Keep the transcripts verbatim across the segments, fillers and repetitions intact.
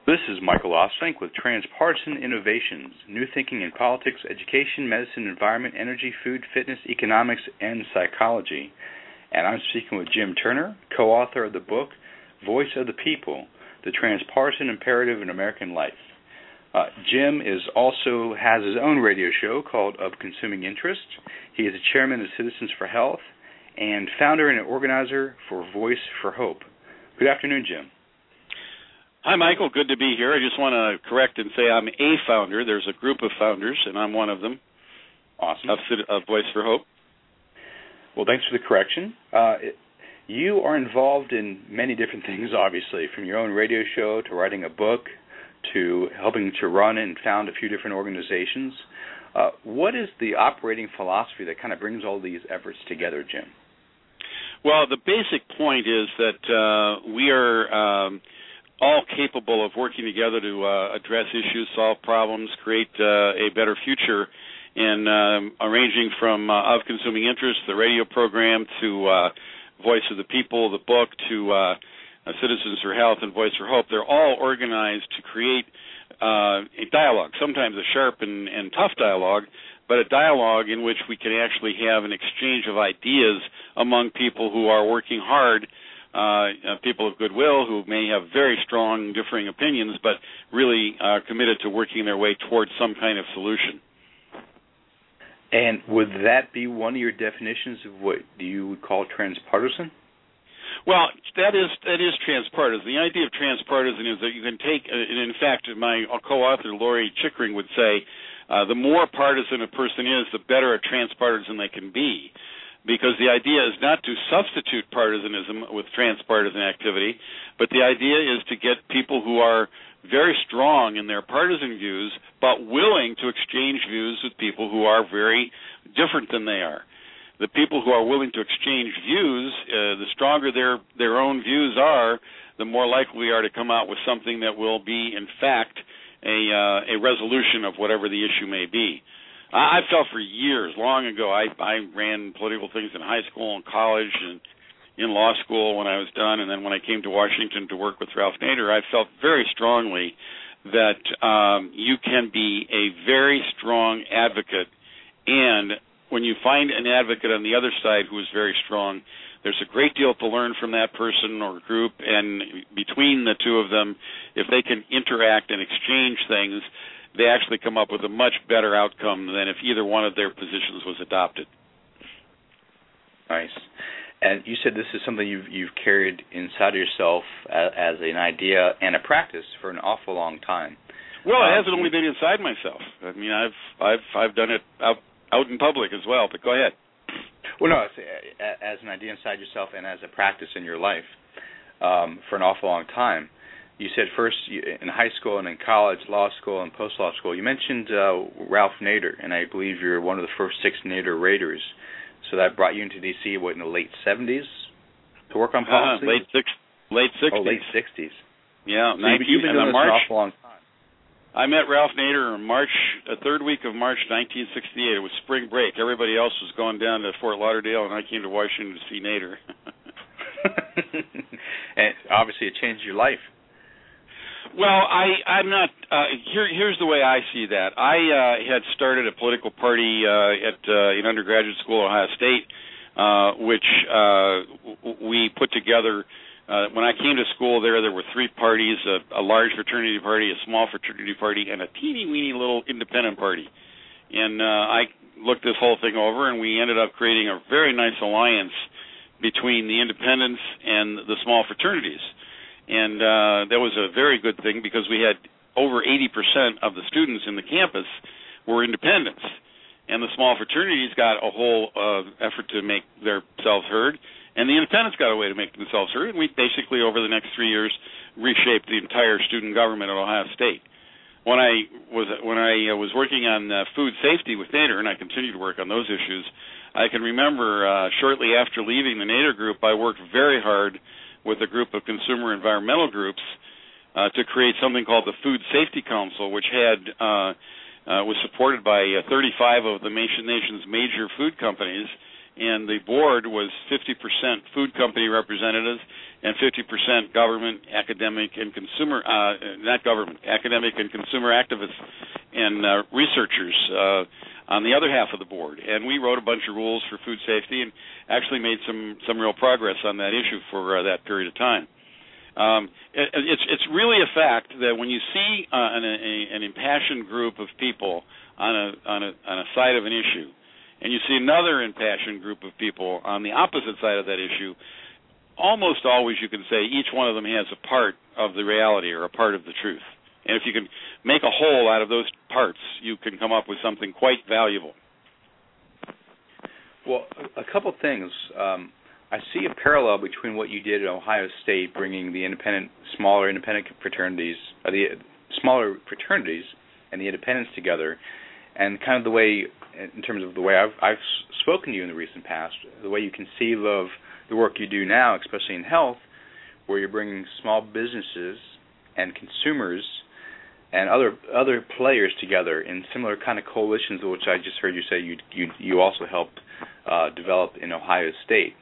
This is Michael Osfink with Transpartisan Innovations, new thinking in politics, education, medicine, environment, energy, food, fitness, economics, and psychology. And I'm speaking with Jim Turner, co-author of the book, Voice of the People, The Transpartisan Imperative in American Life. Uh, Jim is also has his own radio show called Of Consuming Interest. He is the chairman of Citizens for Health and founder and organizer for Voice for Hope. Good afternoon, Jim. Hi, Michael. Good to be here. I just want to correct and say I'm a founder. There's a group of founders, and I'm one of them. Awesome. Of, of Voice for Hope. Well, thanks for the correction. Uh, it, you are involved in many different things, obviously, from your own radio show to writing a book to helping to run and found a few different organizations. Uh, what is the operating philosophy that kind of brings all these efforts together, Jim? Well, the basic point is that uh, we are um, all capable of working together to uh, address issues, solve problems, create uh, a better future, and um, arranging from uh, Of Consuming Interest, the radio program, to uh, Voice of the People, the book, to uh, Citizens for Health and Voice for Hope. They're all organized to create uh, a dialogue, sometimes a sharp and, and tough dialogue, but a dialogue in which we can actually have an exchange of ideas among people who are working hard, uh, people of goodwill who may have very strong differing opinions, but really are committed to working their way towards some kind of solution. And would that be one of your definitions of what you would call transpartisan? Well, that is that is transpartisan. The idea of transpartisan is that you can take, and in fact, my co-author, Lori Chickering, would say, uh, the more partisan a person is, the better a transpartisan they can be. Because the idea is not to substitute partisanism with transpartisan activity, but the idea is to get people who are very strong in their partisan views, but willing to exchange views with people who are very different than they are. The people who are willing to exchange views, uh, the stronger their, their own views are, the more likely we are to come out with something that will be, in fact, a, uh, a resolution of whatever the issue may be. I, I felt for years, long ago, I, I ran political things in high school and college and in law school when I was done, and then when I came to Washington to work with Ralph Nader, I felt very strongly that um, you can be a very strong advocate, and when you find an advocate on the other side who is very strong, there's a great deal to learn from that person or group, and between the two of them, if they can interact and exchange things, they actually come up with a much better outcome than if either one of their positions was adopted. Nice. And you said this is something you've, you've carried inside of yourself as, as an idea and a practice for an awful long time. Well, it um, hasn't only been inside myself. I mean, I've I've I've done it out out in public as well. But go ahead. Well, no, it's, as an idea inside yourself and as a practice in your life um, for an awful long time. You said first in high school and in college, law school and post-law school. You mentioned uh, Ralph Nader, and I believe you're one of the first six Nader Raiders. So that brought you into D C what, in the late seventies to work on policy? Uh, late six, late sixties. Oh, late sixties. Yeah, so nineteen, you've been doing this March, for an awful long time. I met Ralph Nader in March, uh, third week of March, nineteen sixty-eight. It was spring break. Everybody else was going down to Fort Lauderdale, and I came to Washington to see Nader. And obviously, it changed your life. Well, I, I'm not. Uh, here, here's the way I see that. I uh, had started a political party uh, at uh, in undergraduate school at Ohio State, uh, which uh, we put together. Uh, when I came to school there, there were three parties: a, a large fraternity party, a small fraternity party, and a teeny-weeny little independent party. And uh, I looked this whole thing over, and we ended up creating a very nice alliance between the independents and the small fraternities. And uh, that was a very good thing because we had over eighty percent of the students in the campus were independents. And the small fraternities got a whole uh, effort to make themselves heard, and the independents got a way to make themselves heard. And we basically, over the next three years, reshaped the entire student government at Ohio State. When I was when I uh, was working on uh, food safety with Nader, and I continue to work on those issues, I can remember uh, shortly after leaving the Nader group, I worked very hard with a group of consumer environmental groups uh, to create something called the Food Safety Council, which had uh, uh, was supported by uh, thirty-five of the nation's major food companies, and the board was fifty percent food company representatives and fifty percent government, academic, and consumer, uh, not government, academic and consumer activists and uh, researchers uh, on the other half of the board. And we wrote a bunch of rules for food safety and actually made some, some real progress on that issue for uh, that period of time. Um, it, it's, it's really a fact that when you see uh, an, a, an impassioned group of people on a, on, a, on a side of an issue, and you see another impassioned group of people on the opposite side of that issue, almost always you can say each one of them has a part of the reality or a part of the truth. And if you can make a whole out of those parts, you can come up with something quite valuable. Well, a couple things. Um, I see a parallel between what you did at Ohio State, bringing the independent, smaller independent fraternities, or the smaller fraternities and the independents together, and kind of the way, in terms of the way I've, I've spoken to you in the recent past, the way you conceive of the work you do now, especially in health, where you're bringing small businesses and consumers and other other players together in similar kind of coalitions, which I just heard you say you you, you also helped uh, develop in Ohio State.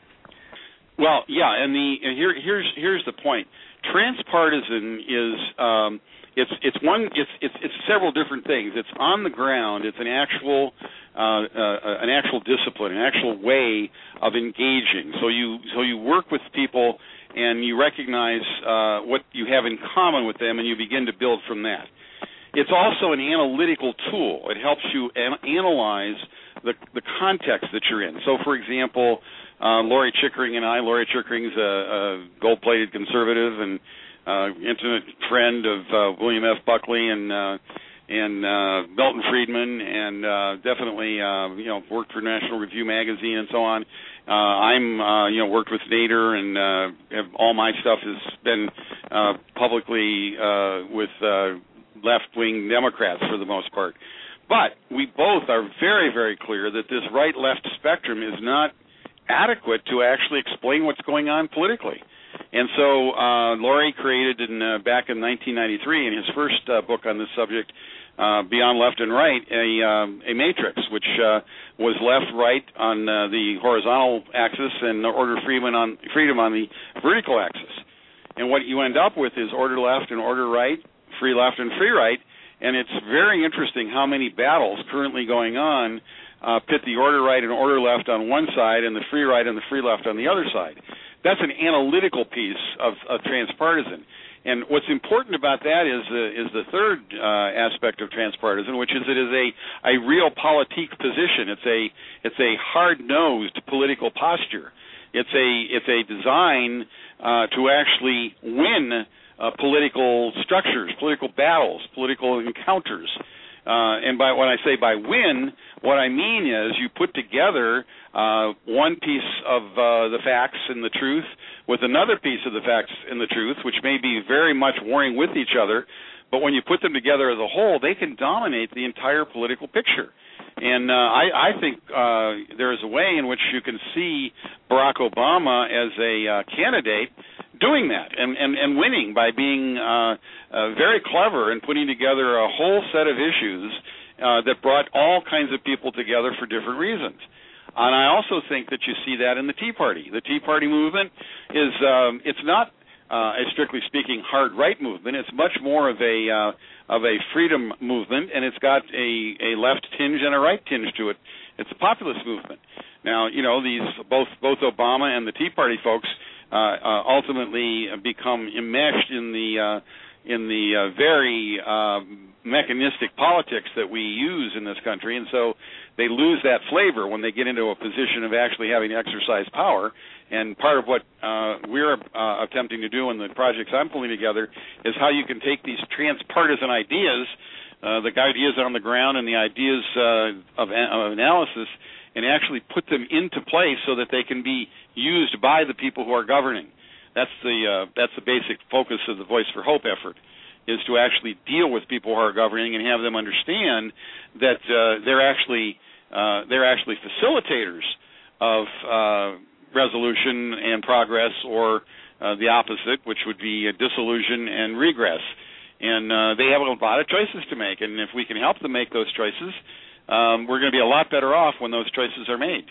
Well, yeah, and the and here here's here's the point. Transpartisan is um, it's it's one it's it's it's several different things. It's on the ground. It's an actual uh, uh, an actual discipline, an actual way of engaging. So you so you work with people and you recognize uh, what you have in common with them, and you begin to build from that. It's also an analytical tool. It helps you an- analyze the the context that you're in. So, for example, uh, Lori Chickering and I, Lori Chickering's a, a gold-plated conservative and uh, intimate friend of uh, William F. Buckley and uh, and uh, Milton Friedman, and uh, definitely uh, you know worked for National Review magazine and so on. Uh, I'm uh, you know worked with Nader, and uh, have, all my stuff has been uh, publicly uh, with uh, left-wing Democrats for the most part. But we both are very, very clear that this right-left spectrum is not adequate to actually explain what's going on politically. And so uh, Laurie created in, uh, back in nineteen ninety-three, in his first uh, book on this subject, uh, Beyond Left and Right, a, um, a matrix which uh, was left-right on uh, the horizontal axis and order freedom on, freedom on the vertical axis. And what you end up with is order left and order right, free left and free right, and it's very interesting how many battles currently going on uh, pit the order right and order left on one side and the free right and the free left on the other side. That's an analytical piece of, of transpartisan. And what's important about that is uh, is the third uh, aspect of transpartisan, which is it is a, a realpolitik position. It's a it's a hard-nosed political posture. It's a it's a design uh, to actually win Uh, political structures, political battles, political encounters. Uh, and by when I say by win, what I mean is you put together uh, one piece of uh, the facts and the truth with another piece of the facts and the truth, which may be very much warring with each other, but when you put them together as a whole, they can dominate the entire political picture. And uh, I, I think uh, there is a way in which you can see Barack Obama as a uh, candidate doing that and, and, and winning by being uh, uh, very clever and putting together a whole set of issues uh, that brought all kinds of people together for different reasons. And I also think that you see that in the Tea Party. The Tea Party movement is um, it's not uh, a strictly speaking hard right movement. It's much more of a uh, of a freedom movement, and it's got a, a left tinge and a right tinge to it. It's a populist movement. Now, you know, these both both Obama and the Tea Party folks uh, uh, ultimately become enmeshed in the uh, in the uh, very uh, mechanistic politics that we use in this country, and so they lose that flavor when they get into a position of actually having to exercise power. And part of what uh, we're uh, attempting to do in the projects I'm pulling together is how you can take these transpartisan ideas, uh, the ideas on the ground and the ideas uh, of, of analysis, and actually put them into place so that they can be used by the people who are governing. That's the uh, that's the basic focus of the Voice for Hope effort, is to actually deal with people who are governing and have them understand that uh, they're actually uh, they're actually facilitators of uh, resolution and progress, or uh, the opposite, which would be a disillusion and regress. And uh, they have a lot of choices to make, and if we can help them make those choices, um, we're going to be a lot better off when those choices are made.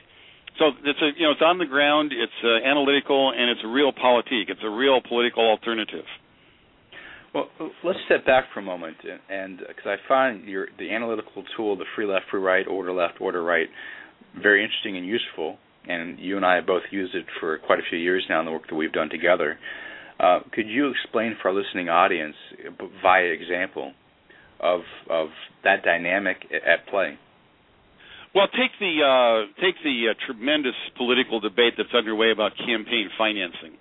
So it's a, you know, it's on the ground, it's uh, analytical, and it's a real politique. It's a real political alternative. Well, let's step back for a moment, and because I find your the analytical tool, the free left, free right, order left, order right, very interesting and useful. And you and I have both used it for quite a few years now in the work that we've done together. Uh, could you explain for our listening audience, via example, of of that dynamic at play? Well, take the uh, take the uh, tremendous political debate that's underway about campaign financing.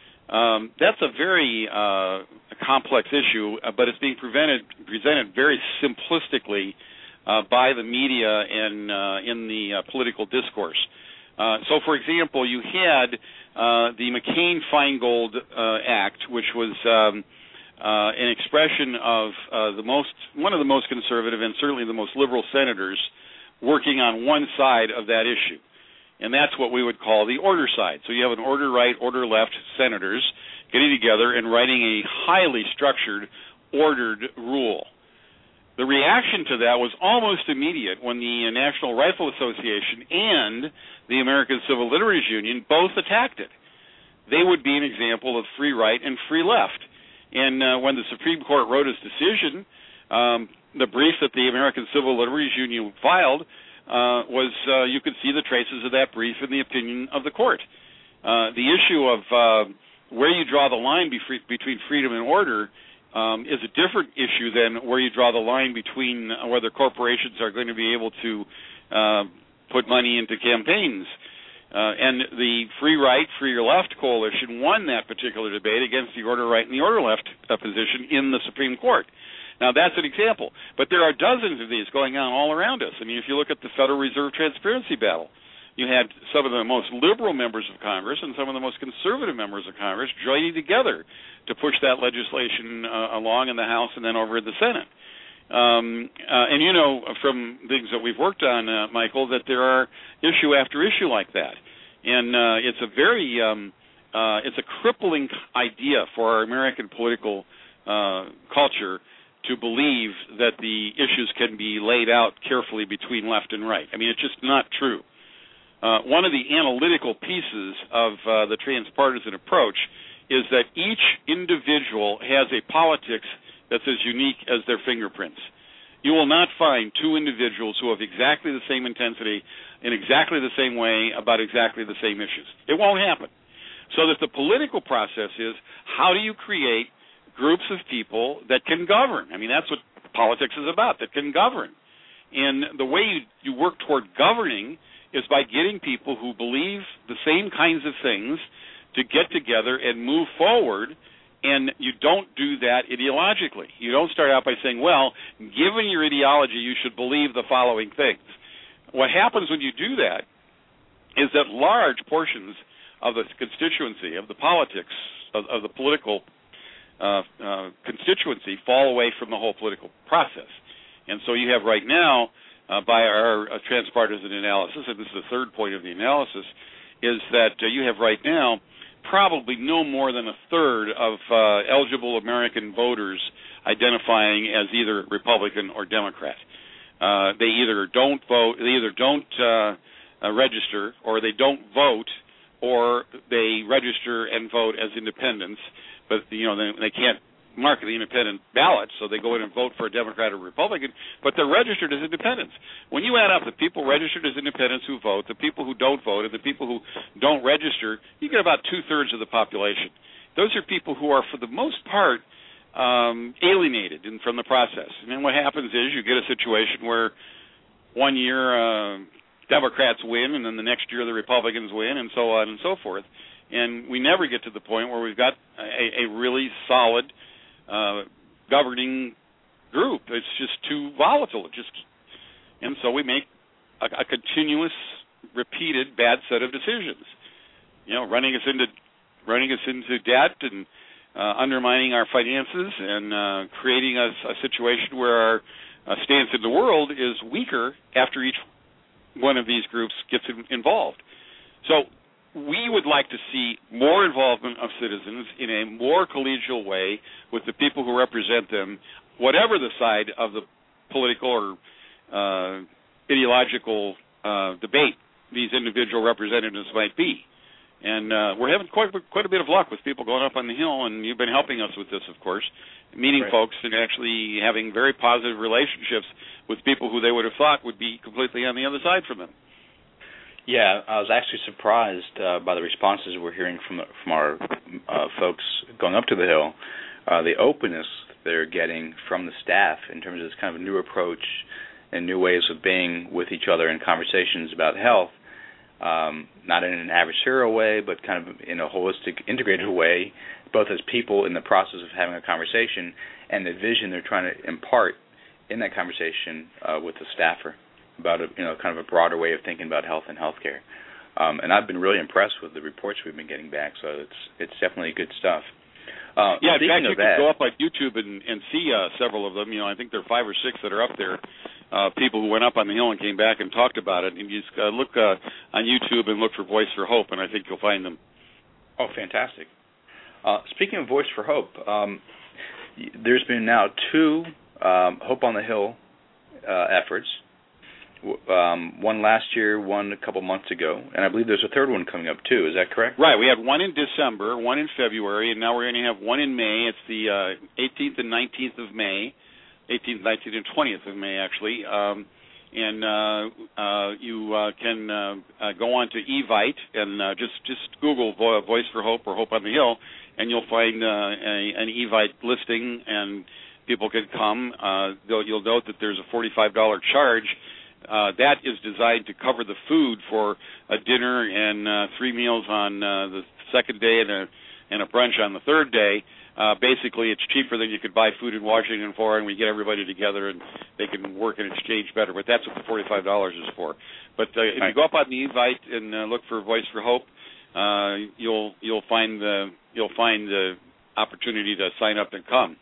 Um, that's a very uh, complex issue, uh, but it's being prevented, presented very simplistically uh, by the media and uh, in the uh, political discourse. Uh, so, for example, you had uh, the McCain-Feingold uh, Act, which was um, uh, an expression of uh, the most, one of the most conservative and certainly the most liberal senators working on one side of that issue. And that's what we would call the order side. So you have an order right, order left senators getting together and writing a highly structured, ordered rule. The reaction to that was almost immediate when the National Rifle Association and the American Civil Liberties Union both attacked it. They would be an example of free right and free left. And uh, when the Supreme Court wrote its decision, um, the brief that the American Civil Liberties Union filed Uh, was uh, you could see the traces of that brief in the opinion of the court. Uh, the issue of uh, where you draw the line be- between freedom and order um, is a different issue than where you draw the line between uh, whether corporations are going to be able to uh, put money into campaigns. Uh, and the free right, free left coalition won that particular debate against the order right and the order left uh, position in the Supreme Court. Now, that's an example, but there are dozens of these going on all around us. I mean, if you look at the Federal Reserve transparency battle, you had some of the most liberal members of Congress and some of the most conservative members of Congress joining together to push that legislation uh, along in the House and then over in the Senate. Um, uh, and you know from things that we've worked on, uh, Michael, that there are issue after issue like that. And uh, it's a very, um, uh, it's a crippling idea for our American political uh, culture to believe that the issues can be laid out carefully between left and right. I mean, it's just not true. Uh, one of the analytical pieces of uh, the transpartisan approach is that each individual has a politics that's as unique as their fingerprints. You will not find two individuals who have exactly the same intensity in exactly the same way about exactly the same issues. It won't happen. So that the political process is, how do you create groups of people that can govern? I mean, that's what politics is about, that can govern. And the way you, you work toward governing is by getting people who believe the same kinds of things to get together and move forward, and you don't do that ideologically. You don't start out by saying, well, given your ideology, you should believe the following things. What happens when you do that is that large portions of the constituency, of the politics, of, of the political Uh, uh, constituency fall away from the whole political process. And so you have right now, uh, by our uh, transpartisan analysis, and this is the third point of the analysis, is that uh, you have right now probably no more than a third of uh, eligible American voters identifying as either Republican or Democrat. Uh, they either don't vote, they either don't uh, uh, register, or they don't vote, or they register and vote as independents. But, you know, they, they can't mark the independent ballot, so they go in and vote for a Democrat or Republican, but they're registered as independents. When you add up the people registered as independents who vote, the people who don't vote, and the people who don't register, you get about two-thirds of the population. Those are people who are, for the most part, um, alienated in, from the process. And then what happens is you get a situation where one year uh, Democrats win, and then the next year the Republicans win, and so on and so forth. And we never get to the point where we've got a, a really solid uh, governing group. It's just too volatile. It just, and so we make a, a continuous, repeated bad set of decisions. You know, running us into running us into debt and uh, undermining our finances and uh, creating a, a situation where our uh, stance in the world is weaker after each one of these groups gets in, involved. So we would like to see more involvement of citizens in a more collegial way with the people who represent them, whatever the side of the political or uh, ideological uh, debate these individual representatives might be. And uh, we're having quite quite a bit of luck with people going up on the Hill, and you've been helping us with this, of course, meeting right. folks and actually having very positive relationships with people who they would have thought would be completely on the other side from them. Yeah, I was actually surprised uh, by the responses we're hearing from from our uh, folks going up to the Hill, uh, the openness they're getting from the staff in terms of this kind of new approach and new ways of being with each other in conversations about health. Um, not in an adversarial way, but kind of in a holistic, integrated way, both as people in the process of having a conversation and the vision they're trying to impart in that conversation uh, with the staffer about a, you know, kind of a broader way of thinking about health and healthcare. Um, and I've been really impressed with the reports we've been getting back, so it's it's definitely good stuff. Uh, yeah, in fact, you that, can go up on YouTube and, and see uh, several of them. You know, I think there are five or six that are up there. Uh, people who went up on the Hill and came back and talked about it. And you just uh, look uh, on YouTube and look for Voice for Hope, and I think you'll find them. Oh, fantastic. Uh, speaking of Voice for Hope, um, there's been now two um, Hope on the Hill uh, efforts, um, one last year, one a couple months ago, and I believe there's a third one coming up, too. Is that correct? Right. We had one in December, one in February, and now we're going to have one in May. It's the uh, eighteenth and nineteenth of May. eighteenth, nineteenth, and twentieth of May, actually. Um, and uh, uh, you uh, can uh, uh, go on to Evite and uh, just, just Google Vo- Voice for Hope or Hope on the Hill, and you'll find uh, a, an Evite listing, and people can come. Uh, you'll note that there's a forty-five dollars charge. Uh, that is designed to cover the food for a dinner and uh, three meals on uh, the second day and a, and a brunch on the third day. Uh, basically, it's cheaper than you could buy food in Washington for, and we get everybody together and they can work and exchange better. But that's what the forty-five dollars is for. But uh, if you go up on the Evite and uh, look for Voice for Hope, uh, you'll you'll find the you'll find the opportunity to sign up and come.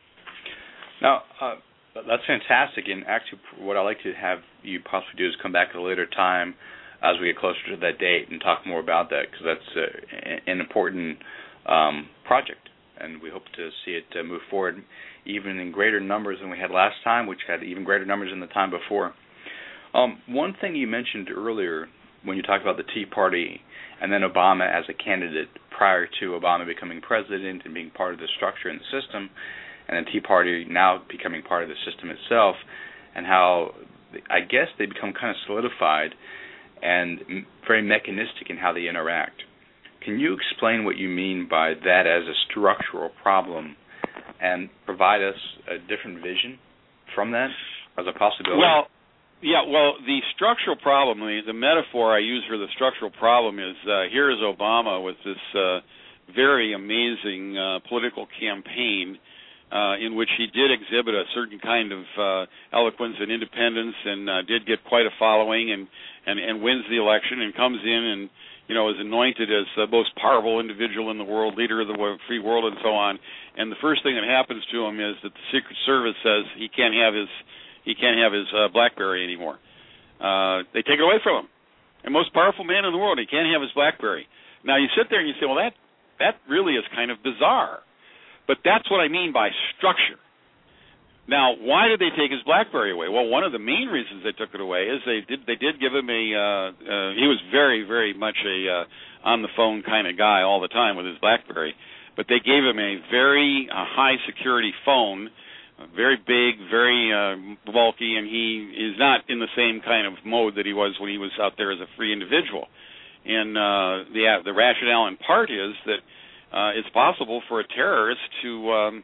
Now, uh, that's fantastic. And actually, what I'd like to have you possibly do is come back at a later time as we get closer to that date and talk more about that, because that's uh, an important um, project. And we hope to see it uh, move forward even in greater numbers than we had last time, which had even greater numbers than the time before. Um, one thing you mentioned earlier when you talked about the Tea Party and then Obama as a candidate prior to Obama becoming president and being part of the structure and the system, and the Tea Party now becoming part of the system itself, and how I guess they become kind of solidified and very mechanistic in how they interact. Can you explain what you mean by that as a structural problem and provide us a different vision from that as a possibility? Well, yeah, well, the structural problem, the, the metaphor I use for the structural problem is uh, here is Obama with this uh, very amazing uh, political campaign uh, in which he did exhibit a certain kind of uh, eloquence and independence and uh, did get quite a following and, and, and wins the election and comes in and you know, is anointed as the most powerful individual in the world, leader of the free world, and so on. And the first thing that happens to him is that the Secret Service says he can't have his he can't have his uh, BlackBerry anymore. Uh, they take it away from him. The most powerful man in the world, he can't have his BlackBerry. Now you sit there and you say, well, that that really is kind of bizarre. But that's what I mean by structure. Now, why did they take his BlackBerry away? Well, one of the main reasons they took it away is they did they did give him a uh, uh, he was very very much a uh, on the phone kind of guy all the time with his BlackBerry, but they gave him a very uh, high security phone, uh, very big, very uh, bulky, and he is not in the same kind of mode that he was when he was out there as a free individual. And uh, the uh, the rationale in part is that uh, it's possible for a terrorist to um,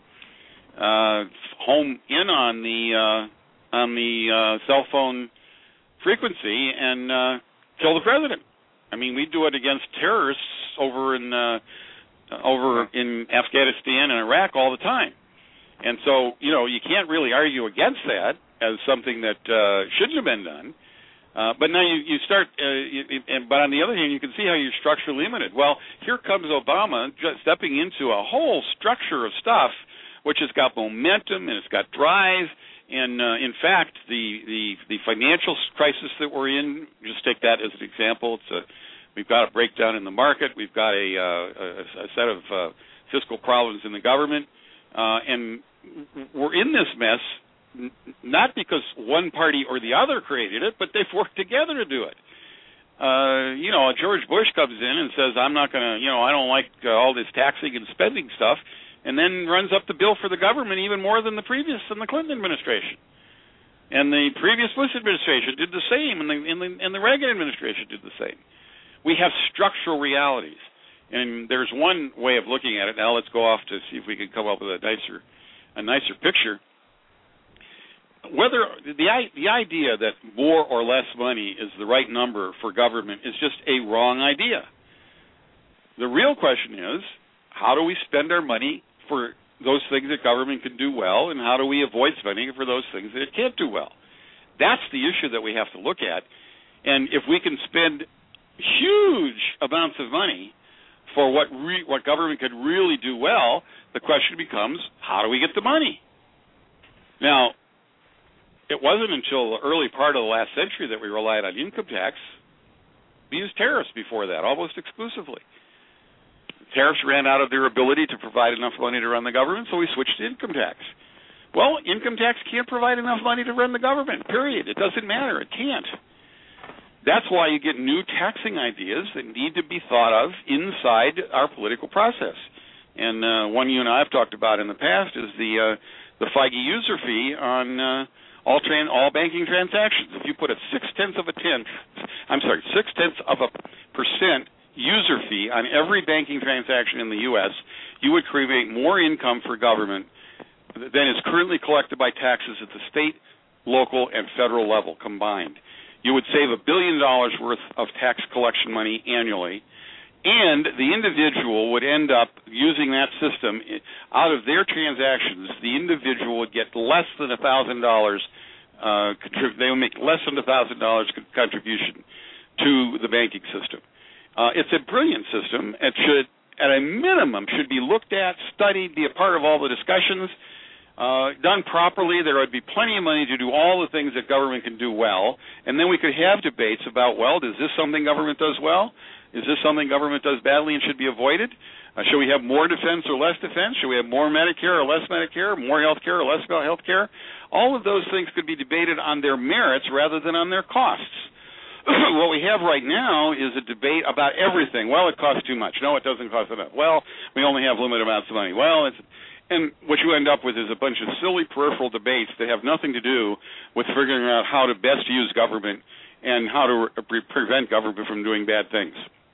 Uh, home in on the uh, on the uh, cell phone frequency and uh, kill the president. I mean, we do it against terrorists over in uh, over in Afghanistan and Iraq all the time, and so you know you can't really argue against that as something that uh, shouldn't have been done. Uh, but now you, you start, uh, you, and, but on the other hand, you can see how you're structurally limited. Well, here comes Obama just stepping into a whole structure of stuff which has got momentum and it's got drive. And uh, in fact, the, the the financial crisis that we're in, just take that as an example. It's a, we've got a breakdown in the market. We've got a, uh, a, a set of uh, fiscal problems in the government, uh, and we're in this mess n- not because one party or the other created it, but they've worked together to do it. uh, you know, George Bush comes in and says, I'm not going to, you know, I don't like uh, all this taxing and spending stuff, and then runs up the bill for the government even more than the previous, than the Clinton administration. And the previous Bush administration did the same, and the, and the, and the Reagan administration did the same. We have structural realities. And there's one way of looking at it. Now let's go off to see if we can come up with a nicer, a nicer picture. Whether the the idea that more or less money is the right number for government is just a wrong idea. The real question is, how do we spend our money for those things that government can do well, and how do we avoid spending it for those things that it can't do well? That's the issue that we have to look at. And if we can spend huge amounts of money for what re- what government could really do well, the question becomes, how do we get the money? Now, it wasn't until the early part of the last century that we relied on income tax. We used tariffs before that, almost exclusively. Tariffs ran out of their ability to provide enough money to run the government, so we switched to income tax. Well, income tax can't provide enough money to run the government, period. It doesn't matter. It can't. That's why you get new taxing ideas that need to be thought of inside our political process. And uh, one you and I have talked about in the past is the uh, the FIGE user fee on uh, all tran- all banking transactions. If you put a six-tenths of a tenth, I'm sorry, six-tenths of a percent user fee on every banking transaction in the U S, you would create more income for government than is currently collected by taxes at the state, local, and federal level combined. You would save a billion dollars worth of tax collection money annually, and the individual would end up using that system. Out of their transactions, the individual would get less than one thousand dollars. Uh, contrib- they would make less than one thousand dollars contribution to the banking system. Uh, it's a brilliant system. It should, at a minimum, should be looked at, studied, be a part of all the discussions. Uh, done properly, there would be plenty of money to do all the things that government can do well, and then we could have debates about, well, is this something government does well? Is this something government does badly and should be avoided? Uh, should we have more defense or less defense? Should we have more Medicare or less Medicare, more health care or less health care? All of those things could be debated on their merits rather than on their costs. What we have right now is a debate about everything. Well, it costs too much. No, it doesn't cost enough. Well, we only have limited amounts of money. Well, it's... And what you end up with is a bunch of silly peripheral debates that have nothing to do with figuring out how to best use government and how to re- prevent government from doing bad things.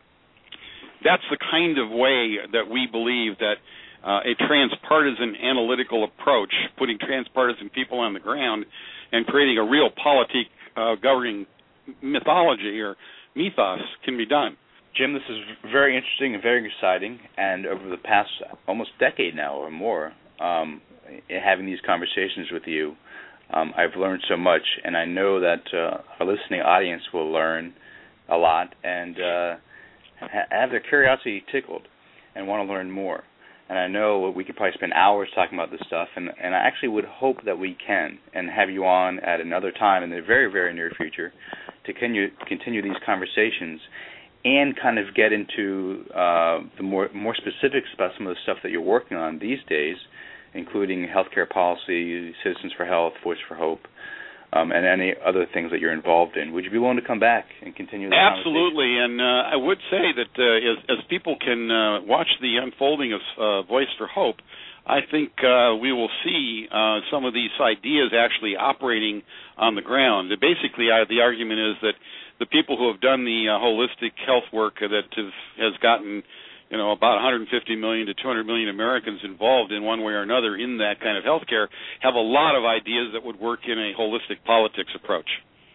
That's the kind of way that we believe that uh, a transpartisan analytical approach, putting transpartisan people on the ground and creating a real politic uh, governing mythology or mythos can be done. Jim, this is very interesting and very exciting, and over the past almost decade now or more, um, having these conversations with you, um, I've learned so much, and I know that uh, our listening audience will learn a lot and uh, ha- have their curiosity tickled and want to learn more. And I know we could probably spend hours talking about this stuff, and, and I actually would hope that we can and have you on at another time in the very, very near future to continue, continue these conversations and kind of get into uh, the more more specifics about some of the stuff that you're working on these days, including healthcare policy, Citizens for Health, Voice for Hope, um, and any other things that you're involved in. Would you be willing to come back and continue the Absolutely, and uh, I would say that uh, as, as people can uh, watch the unfolding of uh, Voice for Hope, I think uh, we will see uh, some of these ideas actually operating on the ground. Basically, uh, the argument is that the people who have done the uh, holistic health work that have, has gotten, you know, about one hundred fifty million to two hundred million Americans involved in one way or another in that kind of health care have a lot of ideas that would work in a holistic politics approach.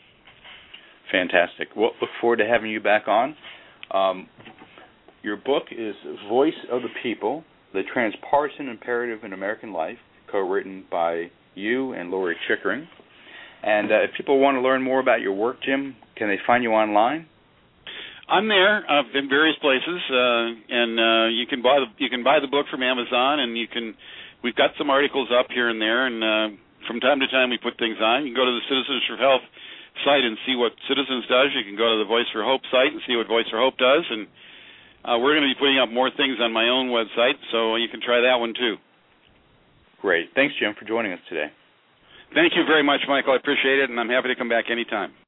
Fantastic. Well, look forward to having you back on. Um, your book is Voice of the People, The Transpartisan Imperative in American Life, co-written by you and Lori Chickering. And uh, if people want to learn more about your work, Jim, can they find you online? I'm there uh, in various places, uh, and uh, you can buy the you can buy the book from Amazon, and you can. We've got some articles up here and there, and uh, from time to time we put things on. You can go to the Citizens for Health site and see what Citizens does. You can go to the Voice for Hope site and see what Voice for Hope does, and uh, we're going to be putting up more things on my own website, so you can try that one too. Great. Thanks, Jim, for joining us today. Thank you very much, Michael. I appreciate it, and I'm happy to come back anytime.